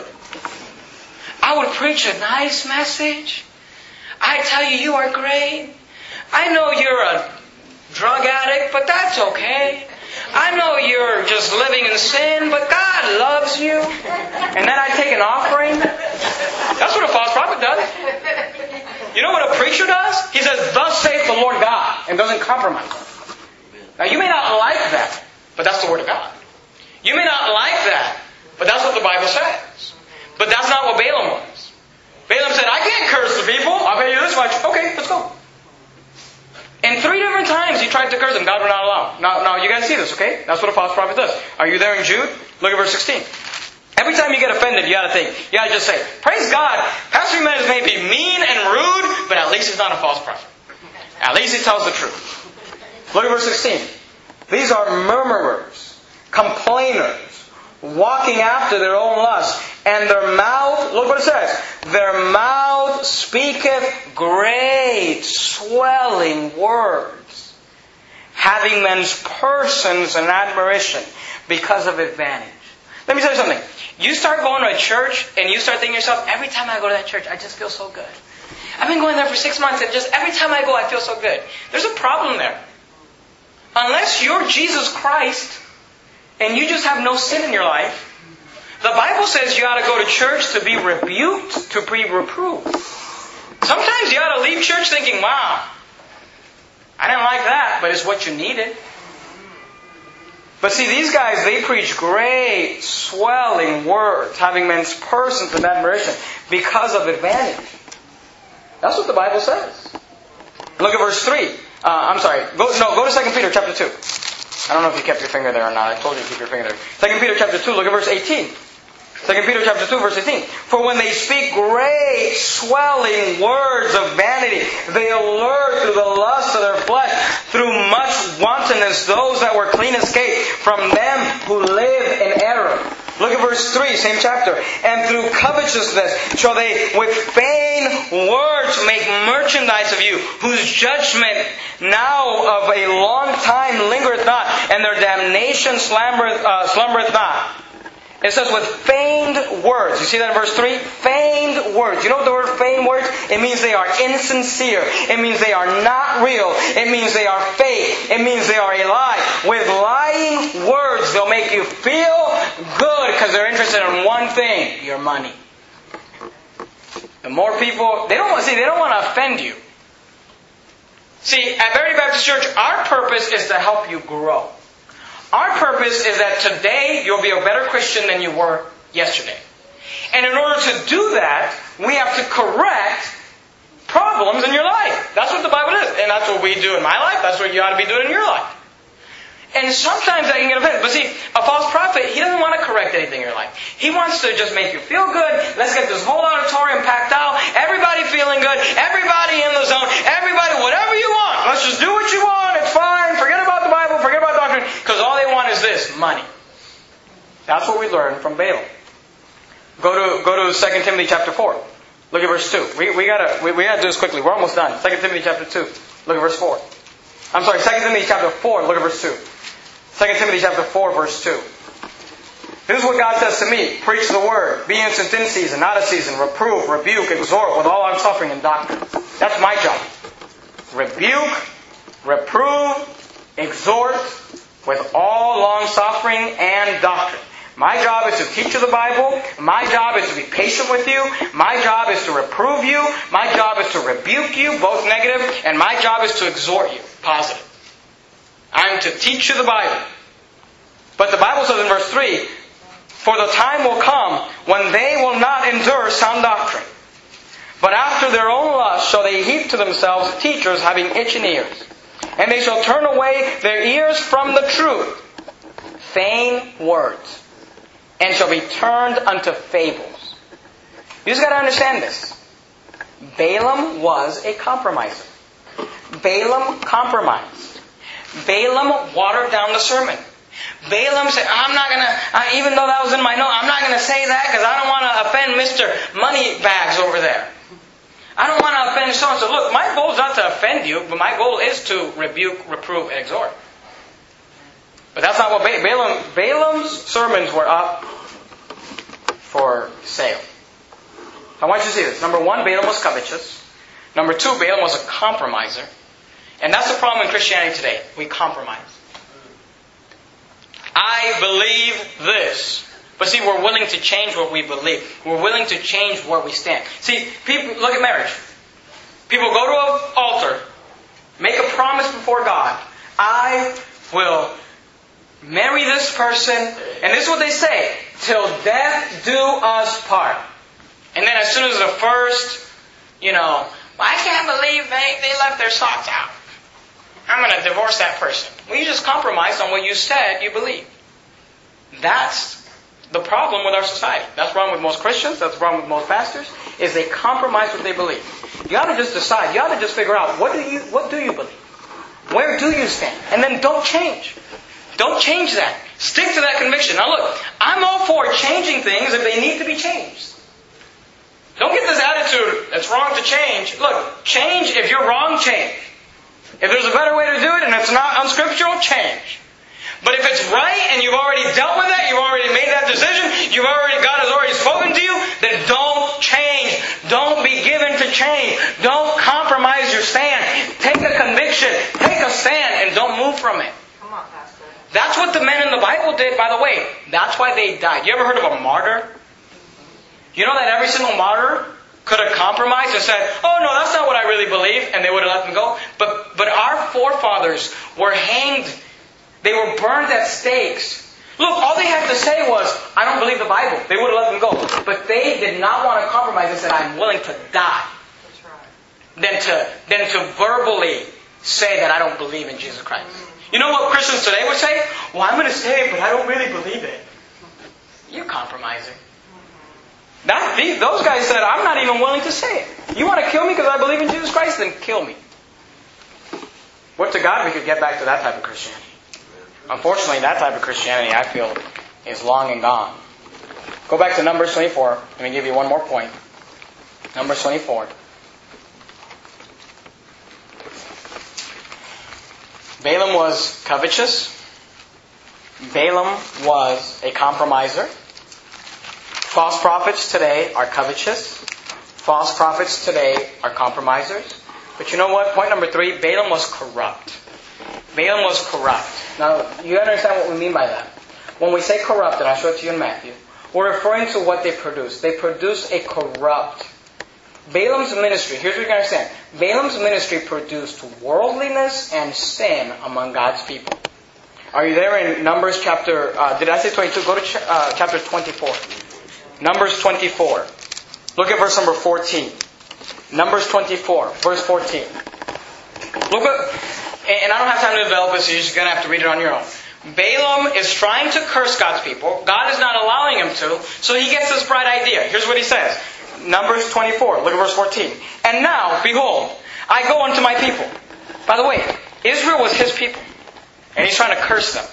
I would preach a nice message. I tell you, you are great. I know you're a drug addict, but that's okay. I know you're just living in sin, but God loves you. And then I take an offering. That's what a false prophet does. You know what a preacher does? He says, thus saith the Lord God, and doesn't compromise. Now you may not like that, but that's the word of God. You may not like that, but that's what the Bible says. But that's not what Balaam was. Balaam said, I can't curse the people. I'll pay you this much. Okay, let's go. And three different times he tried to curse them. God would not allow. Now, now you guys see this, okay? That's what a false prophet does. Are you there in Jude? Look at verse sixteen. Every time you get offended, you got to think. You got to just say, praise God. Pastor Jimenez may be mean and rude, but at least he's not a false prophet. At least he tells the truth. Look at verse sixteen. These are murmurers, complainers, walking after their own lust, and their mouth, look what it says, their mouth speaketh great swelling words, having men's persons in admiration because of advantage. Let me tell you something. You start going to a church and you start thinking to yourself, every time I go to that church, I just feel so good. I've been going there for six months and just every time I go, I feel so good. There's a problem there. Unless you're Jesus Christ, and you just have no sin in your life, the Bible says you ought to go to church to be rebuked, to be reproved. Sometimes you ought to leave church thinking, wow, I didn't like that, but it's what you needed. But see, these guys, they preach great, swelling words, having men's persons in admiration because of advantage. That's what the Bible says. Look at verse three. Uh, I'm sorry. Go, no, go to Second Peter chapter two. I don't know if you kept your finger there or not. I told you to keep your finger there. Second Peter chapter two, look at verse eighteen. Second Peter chapter two, verse eighteen. For when they speak great, swelling words of vanity, they allure through the lust of their flesh, through much wantonness, those that were clean escape from them who live in error. Look at verse three, same chapter. And through covetousness shall they with vain words make merchandise of you, whose judgment now of a long time lingereth not, and their damnation slumbereth, uh, slumbereth not. It says with feigned words. You see that in verse three? Feigned words. You know what the word feigned words? It means they are insincere. It means they are not real. It means they are fake. It means they are a lie. With lying words, they'll make you feel good because they're interested in one thing: your money. The more people, they don't want see, they don't want to offend you. See, at Verity Baptist Church, our purpose is to help you grow. Our purpose is that today you'll be a better Christian than you were yesterday. And in order to do that, we have to correct problems in your life. That's what the Bible is. And that's what we do in my life. That's what you ought to be doing in your life. And sometimes that can get offensive. But see, a false prophet, he doesn't want to correct anything in your life. He wants to just make you feel good. Let's get this whole auditorium packed out. Everybody feeling good. Everybody in the zone. Everybody, whatever you want. Let's just do what you want. It's fine. Forget about the Bible. Forget about doctrine. Because all they want is this, money. That's what we learned from Balaam. Go to go to Second Timothy chapter four. Look at verse two. We we gotta we, we gotta do this quickly. We're almost done. Second Timothy chapter two. Look at verse four. I'm sorry, Second Timothy chapter four, look at verse two. Second Timothy chapter four, verse two. This is what God says to me. Preach the word. Be instant in season, not a season. Reprove, rebuke, exhort with all long suffering and doctrine. That's my job. Rebuke, reprove, exhort with all long suffering and doctrine. My job is to teach you the Bible. My job is to be patient with you. My job is to reprove you. My job is to rebuke you, both negative. And my job is to exhort you, positive. I'm to teach you the Bible. But the Bible says in verse three, for the time will come when they will not endure sound doctrine. But after their own lust shall they heap to themselves teachers having itching ears. And they shall turn away their ears from the truth. Vain words. And shall be turned unto fables. You just got to understand this. Balaam was a compromiser. Balaam compromised. Balaam watered down the sermon. Balaam said, I'm not going to, even though that was in my note, I'm not going to say that because I don't want to offend Mister Moneybags over there. I don't want to offend so-and-so. Look, my goal is not to offend you, but my goal is to rebuke, reprove, and exhort. But that's not what ba- Balaam, Balaam's sermons were up for sale. I want you to see this. Number one, Balaam was covetous. Number two, Balaam was a compromiser. And that's the problem in Christianity today. We compromise. I believe this. But see, we're willing to change what we believe. We're willing to change where we stand. See, people look at marriage. People go to an altar, make a promise before God. I will marry this person. And this is what they say. Till death do us part. And then as soon as the first, you know, well, I can't believe they, they left their socks out. I'm going to divorce that person. Well, you just compromised on what you said you believe. That's the problem with our society. That's wrong with most Christians. That's wrong with most pastors. Is they compromise what they believe. You ought to just decide. You ought to just figure out what do you what do you believe? Where do you stand? And then don't change. Don't change that. Stick to that conviction. Now look, I'm all for changing things if they need to be changed. Don't get this attitude, it's wrong to change. Look, change if you're wrong, change. If there's a better way to do it and it's not unscriptural, change. But if it's right and you've already dealt with it, you've already made that decision, you've already, God has already spoken to you, then don't change. Don't be given to change. Don't compromise your stand. Take a conviction. Take a stand and don't move from it. Come on, Pastor. That's what the men in the Bible did, by the way. That's why they died. You ever heard of a martyr? You know that every single martyr could have compromised and said, oh no, that's not what I really believe, and they would have let them go. But but our forefathers were hanged. They were burned at stakes. Look, all they had to say was, I don't believe the Bible. They would have let them go. But they did not want to compromise and said, I'm willing to die. That's right. Than to, than to verbally say that I don't believe in Jesus Christ. You know what Christians today would say? Well, I'm going to say it, but I don't really believe it. You're compromising. That, these, those guys said, I'm not even willing to say it. You want to kill me because I believe in Jesus Christ? Then kill me. What to God we could get back to that type of Christianity. Unfortunately, that type of Christianity, I feel, is long and gone. Go back to Numbers twenty-four. Let me give you one more point. Numbers twenty-four. Balaam was covetous. Balaam was a compromiser. False prophets today are covetous. False prophets today are compromisers. But you know what? Point number three, Balaam was corrupt. Balaam was corrupt. Now, you understand what we mean by that. When we say corrupt, and I'll show it to you in Matthew, we're referring to what they produce. They produce a corrupt. Balaam's ministry, here's what you can understand. Balaam's ministry produced worldliness and sin among God's people. Are you there in Numbers chapter, uh, did I say twenty-two? Go to ch- uh, chapter twenty-four. Numbers twenty-four. Look at verse number fourteen. Numbers twenty-four, verse fourteen. Look at, and I don't have time to develop it, so you're just going to have to read it on your own. Balaam is trying to curse God's people. God is not allowing him to. So he gets this bright idea. Here's what he says. Numbers twenty-four. Look at verse fourteen. And now, behold, I go unto my people. By the way, Israel was his people. And he's trying to curse them.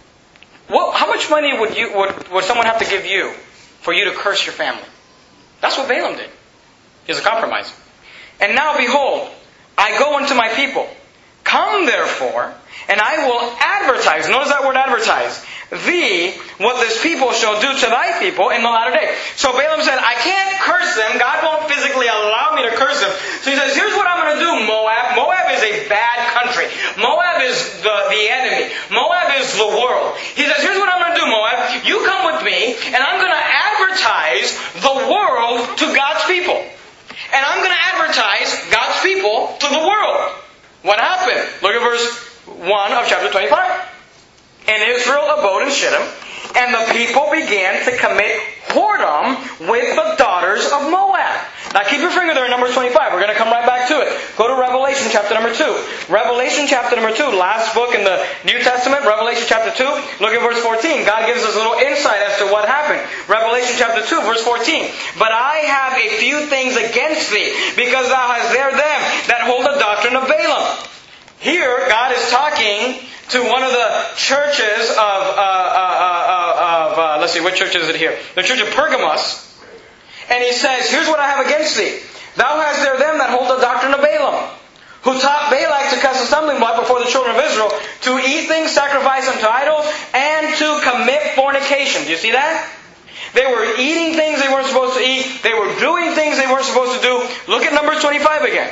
Well, how much money would you would, would someone have to give you for you to curse your family? That's what Balaam did. He's a compromiser. And now, behold, I go unto my people. Come therefore, and I will advertise. Notice that word advertise. Thee, what this people shall do to thy people in the latter day. So Balaam said, I can't curse them. God won't physically allow me to curse them. So he says, here's what I'm going to do, Moab. Moab is a bad country. Moab is the, the enemy. Moab is the world. He says, here's what I'm going to do, Moab. You come with me, and I'm going to advertise the world to God's people. And I'm going to advertise God's people to the world. What happened? Look at verse one of chapter twenty-five. And Israel abode in Shittim, and the people began to commit whoredom with the daughters of Moab. Now keep your finger there in Numbers twenty-five. We're going to come right back to it. Go to Revelation chapter number two. Revelation chapter number two, last book in the New Testament, Revelation chapter two. Look at verse fourteen. God gives us a little insight as to what happened. Revelation chapter two, verse fourteen. But I have a few things against thee, because thou hast there them that hold the doctrine of Balaam. Here, God is talking to one of the churches of, uh, uh, uh, of uh, let's see, what church is it here? The church of Pergamos. And he says, here's what I have against thee. Thou hast there them that hold the doctrine of Balaam, who taught Balak to cast a stumbling block before the children of Israel, to eat things sacrificed unto idols, and to commit fornication. Do you see that? They were eating things they weren't supposed to eat. They were doing things they weren't supposed to do. Look at Numbers twenty-five again.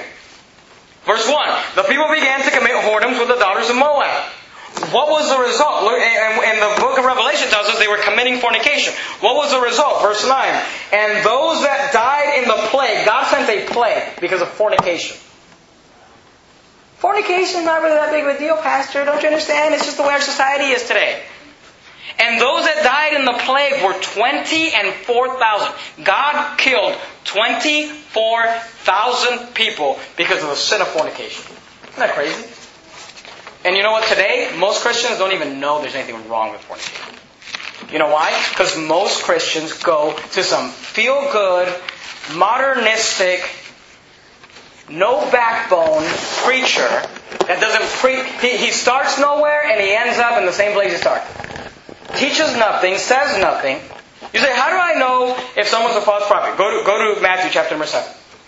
Verse one. The people began to commit whoredoms with the daughters of Moab. What was the result? Look, and the book of Revelation tells us they were committing fornication. What was the result? Verse nine. And those that died in the plague, God sent a plague because of fornication. Fornication is not really that big of a deal, Pastor. Don't you understand? It's just the way our society is today. And those that died in the plague were twenty and four thousand. God killed twenty-four thousand people because of the sin of fornication. Isn't that crazy? And you know what? Today, most Christians don't even know there's anything wrong with fornication. You know why? Because most Christians go to some feel-good, modernistic, no backbone preacher that doesn't preach. He, he starts nowhere and he ends up in the same place he started. Teaches nothing, says nothing. You say, how do I know if someone's a false prophet? Go to, go to Matthew chapter number seven.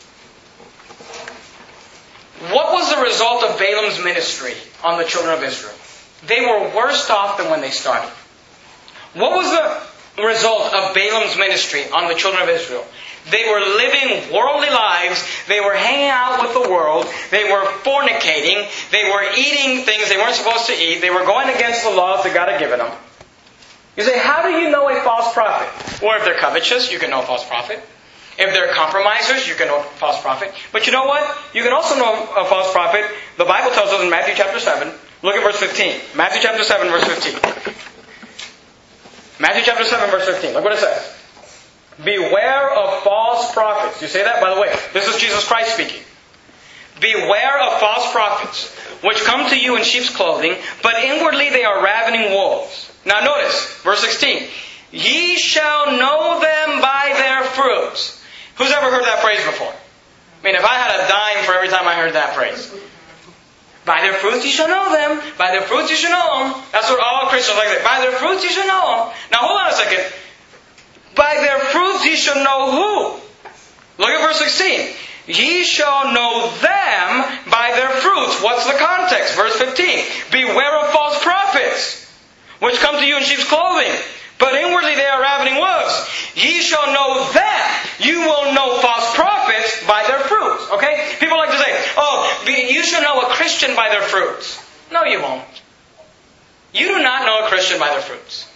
What was the result of Balaam's ministry on the children of Israel? They were worse off than when they started. What was the result of Balaam's ministry on the children of Israel? They were living worldly lives. They were hanging out with the world. They were fornicating. They were eating things they weren't supposed to eat. They were going against the laws that God had given them. You say, how do you know a false prophet? Or if they're covetous, you can know a false prophet. If they're compromisers, you can know a false prophet. But you know what? You can also know a false prophet. The Bible tells us in Matthew chapter seven. Look at verse fifteen. Matthew chapter seven, verse fifteen. Matthew chapter seven, verse fifteen. Look what it says. Beware of false prophets. You say that? By the way, this is Jesus Christ speaking. Beware of false prophets, which come to you in sheep's clothing, but inwardly they are ravening wolves. Now notice, verse sixteen. Ye shall know them by their fruits. Who's ever heard that phrase before? I mean, if I had a dime for every time I heard that phrase. By their fruits you shall know them. By their fruits you shall know them. That's what all Christians like to say. By their fruits you shall know them. Now hold on a second. By their fruits ye shall know who? Look at verse sixteen. Ye shall know them by their fruits. What's the context? Verse fifteen. Beware of false prophets, which come to you in sheep's clothing, but inwardly they are ravening wolves. Ye shall know them. You will know false prophets by their fruits. Okay? People like to say, oh, you shall know a Christian by their fruits. No, you won't. You do not know a Christian by their fruits.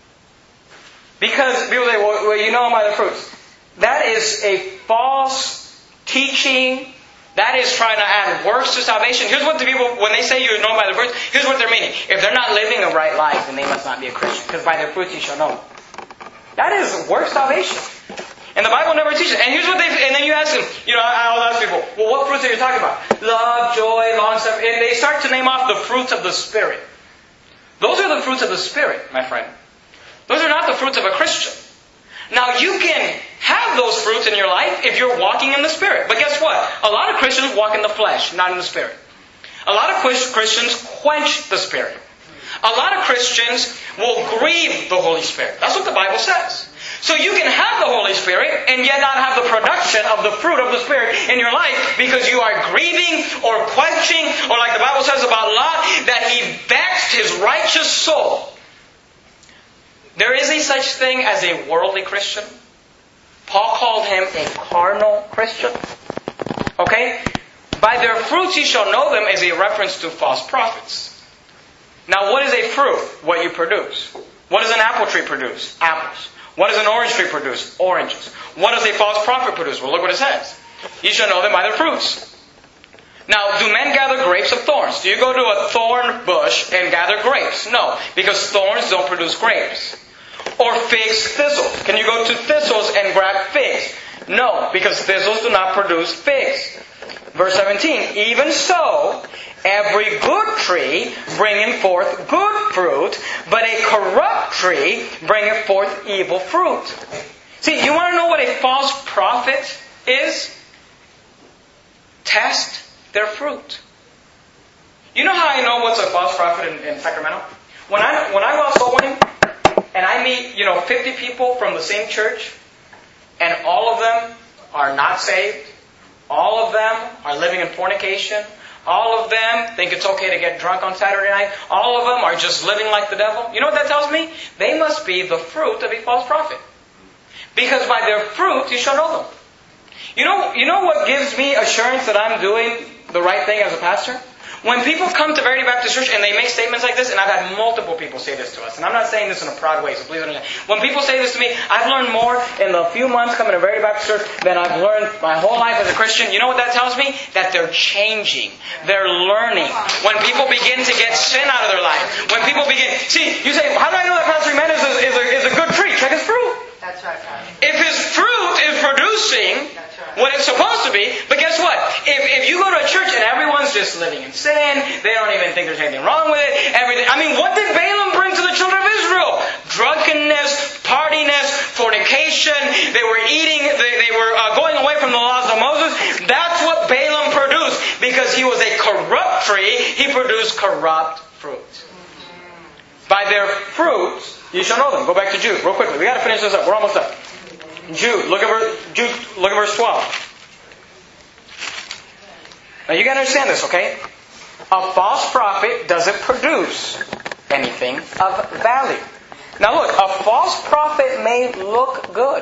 Because people say, well, you know them by their fruits. That is a false teaching. That is trying to add works to salvation. Here's what the people, when they say you know by their fruits, here's what they're meaning. If they're not living a right life, then they must not be a Christian. Because by their fruits you shall know. That is works salvation. And the Bible never teaches. And here's what they, and then you ask them, you know, I'll ask people, well, what fruits are you talking about? Love, joy, long suffering. And they start to name off the fruits of the Spirit. Those are the fruits of the Spirit, my friend. Those are not the fruits of a Christian. Now, you can have those fruits in your life if you're walking in the Spirit. But guess what? A lot of Christians walk in the flesh, not in the Spirit. A lot of Christians quench the Spirit. A lot of Christians will grieve the Holy Spirit. That's what the Bible says. So you can have the Holy Spirit and yet not have the production of the fruit of the Spirit in your life because you are grieving or quenching, or like the Bible says about Lot, that he vexed his righteous soul. There is a such thing as a worldly Christian. Paul called him a carnal Christian. Okay? By their fruits ye shall know them is a reference to false prophets. Now, what is a fruit? What you produce. What does an apple tree produce? Apples. What does an orange tree produce? Oranges. What does a false prophet produce? Well, look what it says. You shall know them by their fruits. Now, do men gather grapes of thorns? Do you go to a thorn bush and gather grapes? No, because thorns don't produce grapes. Or figs, thistles. Can you go to thistles and grab figs? No, because thistles do not produce figs. Verse seventeen, even so, every good tree bringeth forth good fruit, but a corrupt tree bringeth forth evil fruit. See, you want to know what a false prophet is? Test their fruit. You know how I know what's a false prophet in, in Sacramento? When I when I go out soul winning, and I meet, you know, fifty people from the same church, and all of them are not saved, all of them are living in fornication, all of them think it's okay to get drunk on Saturday night, all of them are just living like the devil. You know what that tells me? They must be the fruit of a false prophet. Because by their fruit you shall know them. You know, you know what gives me assurance that I'm doing the right thing as a pastor? When people come to Verity Baptist Church and they make statements like this, and I've had multiple people say this to us, and I'm not saying this in a proud way, so please understand. When people say this to me, I've learned more in the few months coming to Verity Baptist Church than I've learned my whole life as a Christian. You know what that tells me? That they're changing. They're learning. When people begin to get sin out of their life. When people begin... See, you say, how do I know that Pastor Jimenez is, is, a, is a good tree? Check his fruit. That's right, Pastor. If his fruit is producing what it's supposed to be, but guess what? If if you go to a church and everyone's just living in sin, they don't even think there's anything wrong with it, everything. I mean, what did Balaam bring to the children of Israel? Drunkenness, partiness, fornication. They were eating, they, they were uh, going away from the laws of Moses. That's what Balaam produced. Because he was a corrupt tree, he produced corrupt fruit. By their fruits, you shall know them. Go back to Jude, real quickly. We got to finish this up. We're almost done. Jude, look at verse, Jude, look at verse twelve. Now you got to understand this, okay? A false prophet doesn't produce anything of value. Now look, a false prophet may look good.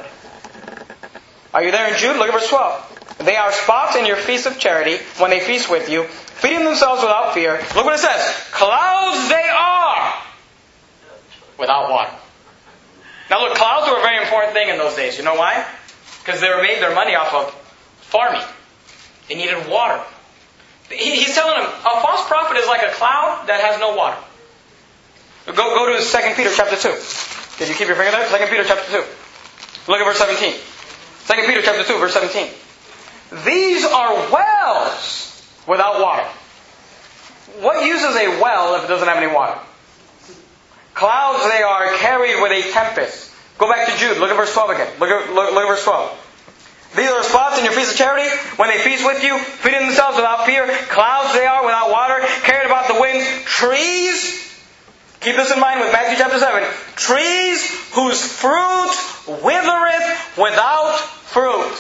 Are you there in Jude? Look at verse twelve. They are spots in your feast of charity when they feast with you, feeding themselves without fear. Look what it says. Clouds they are without water. Now look, clouds were a very important thing in those days. You know why? Because they were made their money off of farming. They needed water. He's telling them, a false prophet is like a cloud that has no water. Go, go to Second Peter chapter two. Did you keep your finger there? Second Peter chapter two. Look at verse seventeen. Second Peter chapter two, verse seventeen. These are wells without water. What use is a well if it doesn't have any water? Clouds they are carried with a tempest. Go back to Jude. Look at verse twelve again. Look at, look, look at verse twelve. These are spots in your feast of charity when they feast with you, feeding themselves without fear. Clouds they are without water, carried about the winds. Trees, keep this in mind with Matthew chapter seven. Trees whose fruit withereth without fruit.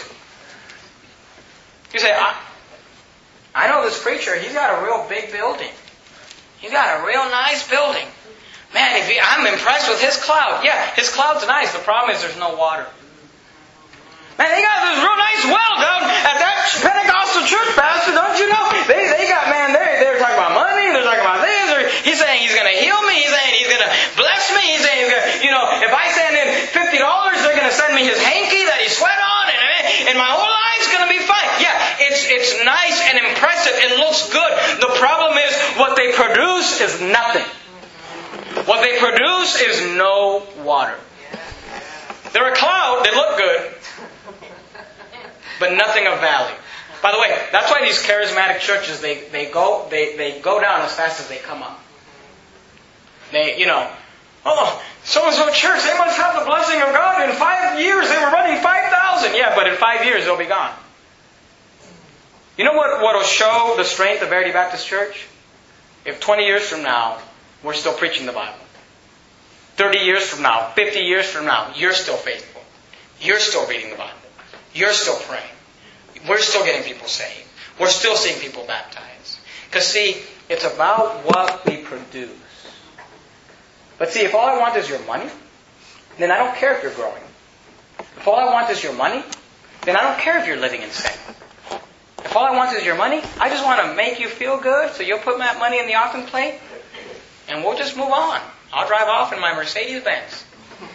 You say, I, I know this preacher, he's got a real big building. He's got a real nice building. Man, if he, I'm impressed with his cloud. Yeah, his cloud's nice. The problem is there's no water. Man, they got this real nice well down at that Pentecostal church, Pastor. Don't you know? They they got, man, they're, they're talking about money. They're talking about this. Or he's saying he's going to heal me. He's saying he's going to bless me. He's saying, he's gonna, you know, if I send in fifty dollars, they're going to send me his hanky that he sweat on. And, and my whole life's going to be fine. Yeah, it's, it's nice and impressive. It looks good. The problem is what they produce is nothing. What they produce is no water. They're a cloud. They look good. But nothing of value. By the way, that's why these charismatic churches, they, they go they, they go down as fast as they come up. They, you know, oh, so-and-so church, they must have the blessing of God. In five years, they were running five thousand. Yeah, but in five years, they'll be gone. You know what will show the strength of Verity Baptist Church? If twenty years from now, we're still preaching the Bible. thirty years from now, fifty years from now, you're still faithful. You're still reading the Bible. You're still praying. We're still getting people saved. We're still seeing people baptized. Because see, it's about what we produce. But see, if all I want is your money, then I don't care if you're growing. If all I want is your money, then I don't care if you're living in sin. If all I want is your money, I just want to make you feel good, so you'll put that money in the offering plate, and we'll just move on. I'll drive off in my Mercedes-Benz.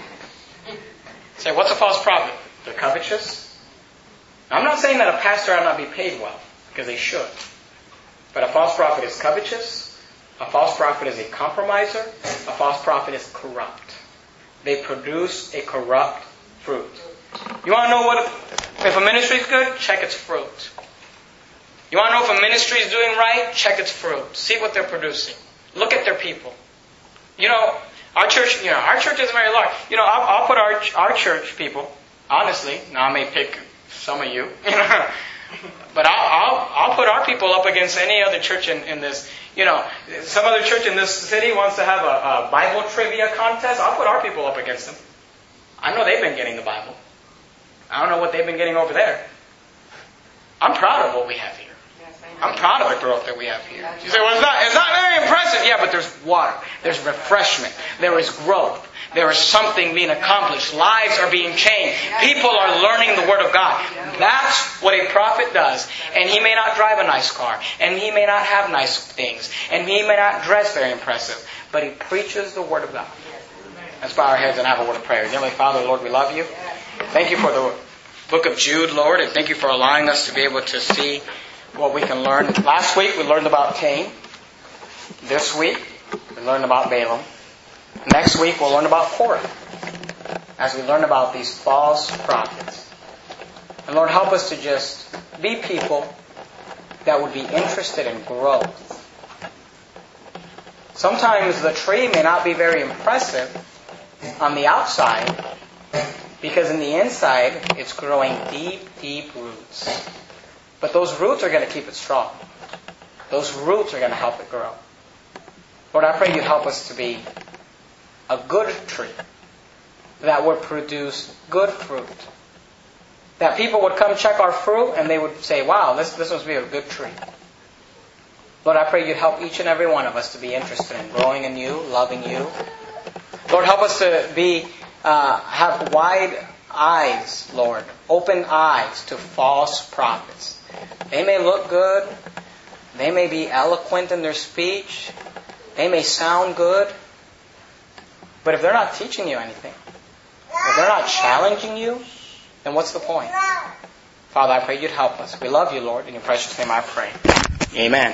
Say, what's a false prophet? They're covetous. Now, I'm not saying that a pastor ought not be paid well, because they should. But a false prophet is covetous. A false prophet is a compromiser. A false prophet is corrupt. They produce a corrupt fruit. You want to know what if a ministry is good? Check its fruit. You want to know if a ministry is doing right? Check its fruit. See what they're producing. Look at their people. You know, our church, you know, our church isn't very large. You know, I'll, I'll put our our church people, honestly, now I may pick some of you, you know, but I'll, I'll, I'll put our people up against any other church in, in this. You know, some other church in this city wants to have a, a Bible trivia contest. I'll put our people up against them. I know they've been getting the Bible. I don't know what they've been getting over there. I'm proud of what we have here. I'm proud of the growth that we have here. You say, well, it's not, it's not very impressive. Yeah, but there's water. There's refreshment. There is growth. There is something being accomplished. Lives are being changed. People are learning the Word of God. That's what a prophet does. And he may not drive a nice car. And he may not have nice things. And he may not dress very impressive. But he preaches the Word of God. Let's bow our heads and have a word of prayer. Heavenly Father, Lord, we love you. Thank you for the book of Jude, Lord. And thank you for allowing us to be able to see what we can learn. Last week we learned about Cain. This week we learned about Balaam. Next week we'll learn about Korah, as we learn about these false prophets. And Lord, help us to just be people that would be interested in growth. Sometimes the tree may not be very impressive on the outside, because in the inside it's growing deep, deep roots. But those roots are going to keep it strong. Those roots are going to help it grow. Lord, I pray you'd help us to be a good tree that would produce good fruit. That people would come check our fruit and they would say, wow, this, this must be a good tree. Lord, I pray you'd help each and every one of us to be interested in growing in you, loving you. Lord, help us to be, uh, have wide eyes, Lord, open eyes to false prophets. They may look good. They may be eloquent in their speech. They may sound good. But if they're not teaching you anything, if they're not challenging you, then what's the point? Father, I pray you'd help us. We love you, Lord. In your precious name I pray. Amen.